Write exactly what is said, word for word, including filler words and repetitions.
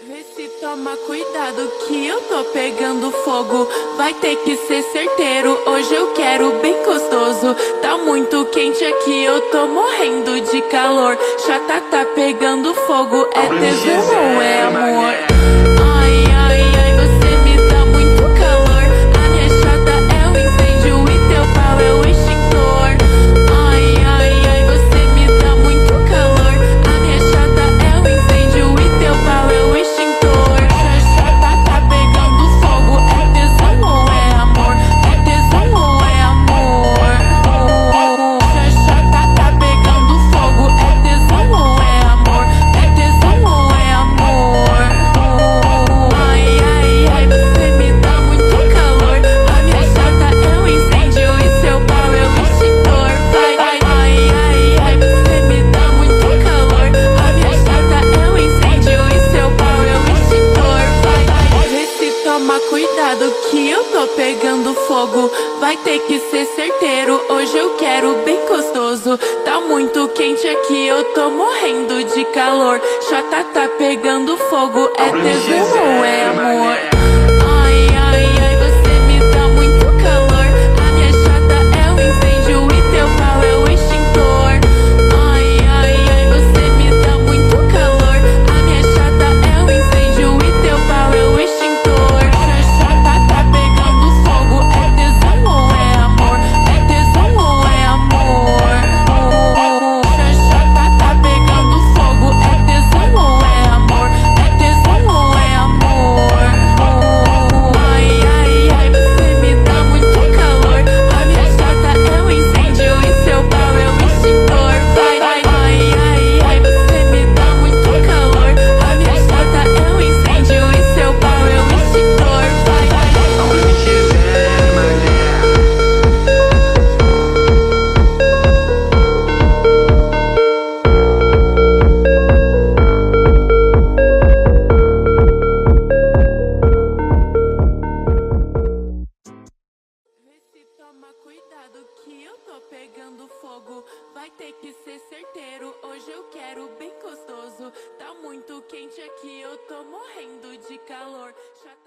Vê se toma cuidado que eu tô pegando fogo. Vai ter que ser certeiro, hoje eu quero bem gostoso. Tá muito quente aqui, eu tô morrendo de calor. Chata tá pegando fogo, é tesão ou é amor? Ai, ai, ai, você me dá muito calor. A minha chata é o incêndio e teu pau é o extintor. Ai, ai, ai, você me dá muito calor. A minha chata é o incêndio e teu pau é o extintor. Chata tá pegando fogo, é tesão ou é amor? É tesão ou é amor? Chata tá pegando fogo, é tesão ou é amor? É tesão ou é amor? Ai, ai, ai, você me dá muito calor. A minha chata é um incêndio e seu pau é o extintor. Vai, vai, ai, ai, ai, você me dá muito calor. A minha chata é um incêndio e seu pau é o extintor. Vai, vai, vê se toma cuidado que eu tô pegando fogo. Vai ter que ser certeiro, hoje eu quero bem gostoso. Tá muito quente aqui, eu tô morrendo de calor. Chata tá pegando fogo, é tesão ou é amor? Ai, ai, ai, você me dá muito calor. A minha chata é o incêndio e teu pau é o extintor. Ai, ai, ai, você me dá muito calor. A minha chata é o incêndio e teu pau é o extintor. Chata tá pegando fogo, é tesão ou é amor? É tesão ou é amor? Chata tá pegando fogo, é tesão ou é amor? É tesão ou é amor? Ai, ai, ai, você me dá muito calor. A minha chata é um incêndio e seu pau é o extintor. Vai, vai, ai, ai, ai, você me dá muito calor. A minha chata é um incêndio e seu pau é o extintor. Vai, vai. Vê se toma cuidado que eu tô pegando fogo. Vai ter que ser certeiro, hoje eu quero bem gostoso. Tá muito quente aqui, eu tô morrendo de calor. Chata